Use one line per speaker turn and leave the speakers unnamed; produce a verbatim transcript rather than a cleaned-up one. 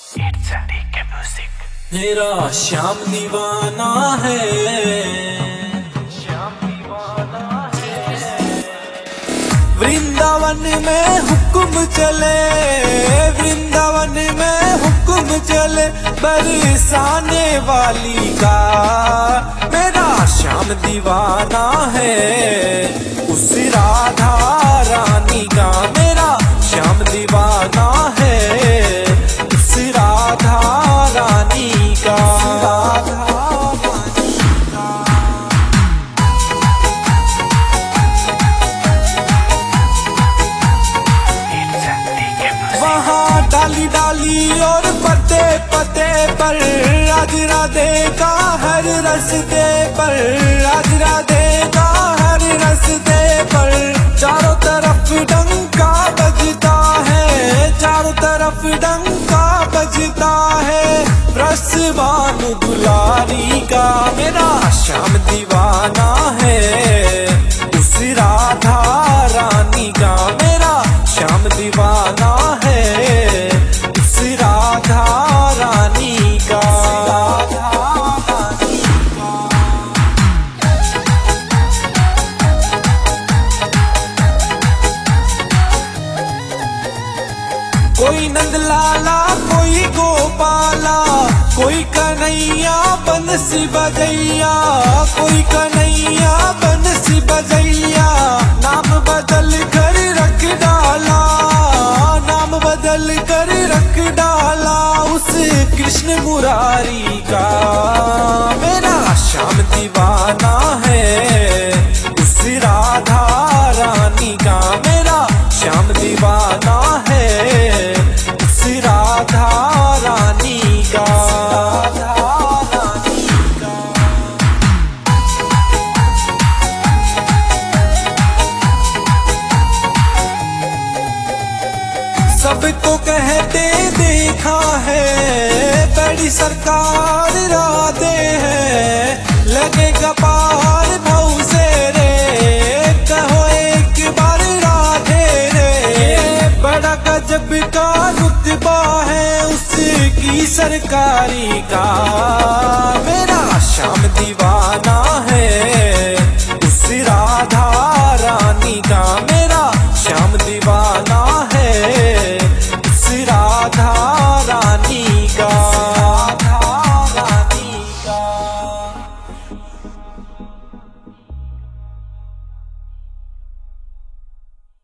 मेरा श्याम दीवाना है, श्याम दीवाना है। वृंदावन में हुक्म चले, वृंदावन में हुक्म चले, बरसाने वाली का मेरा श्याम दीवाना है। उस राधा रानी का मेरा श्याम दीवाना है, उस राधा रानी का। वहाँ डाली डाली और पते पते पर राज राधे का हर रस्ते पर, राज राधे का हर रस्ते पर चारों तरफ डंका बजता है, चारों तरफ डंका बजता है। रसवान दुलारी का मेरा श्याम दीवाना है, उस राधा रानी का मेरा श्याम दीवाना है, उस राधा रानी का। कोई नंदलाला कोई गोपाला, कोई कन्हैया बंसी बजैया, कोई कन्हैया बंसी बजैया। नाम बदल कर रख डाला, नाम बदल कर रख डाला उस कृष्ण मुरारी का मेरा श्याम दीवाना है, उस राधा रानी का मेरा श्याम दीवाना है, उस राधा रानी का। सबको कहते देखा है, बड़ी सरकार राधे है, लगेगा पार भव से रे, कहो एक बार राधे रे। बड़ा गजब का रुतबा है उसकी सरकारी का मेरा श्याम दीवाना